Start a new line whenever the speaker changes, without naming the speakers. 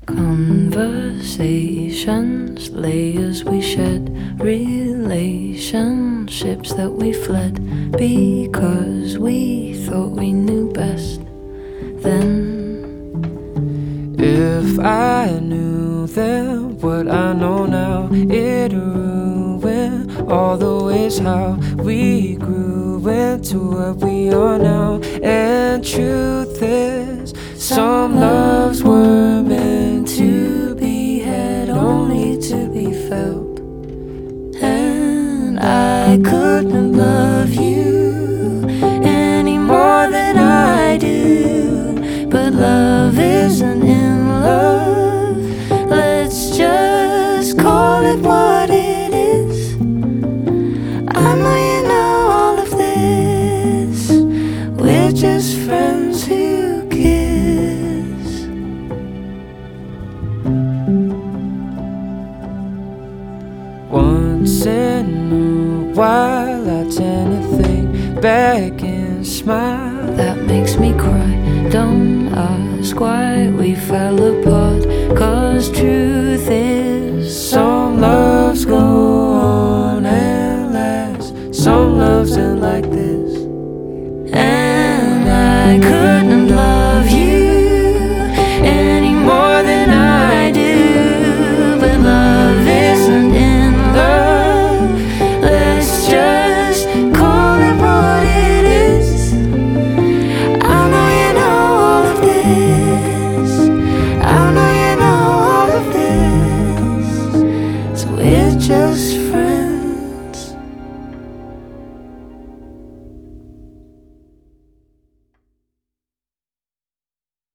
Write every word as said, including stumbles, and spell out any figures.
Conversations, layers we shed, relationships that we fled because we thought we knew best then.
If I knew then what I know now, it'd ruin all the ways how we grew into what we are now. And truth is, some loves were meant to be had, only to be felt.
And I couldn't love you any more than I do, but love isn't in love. Let's just call it what it is. I know you know all of this. We're just friends who kiss.
Once in a while I tend to think back and smile.
That makes me cry. Don't ask why we fell apart, 'cause true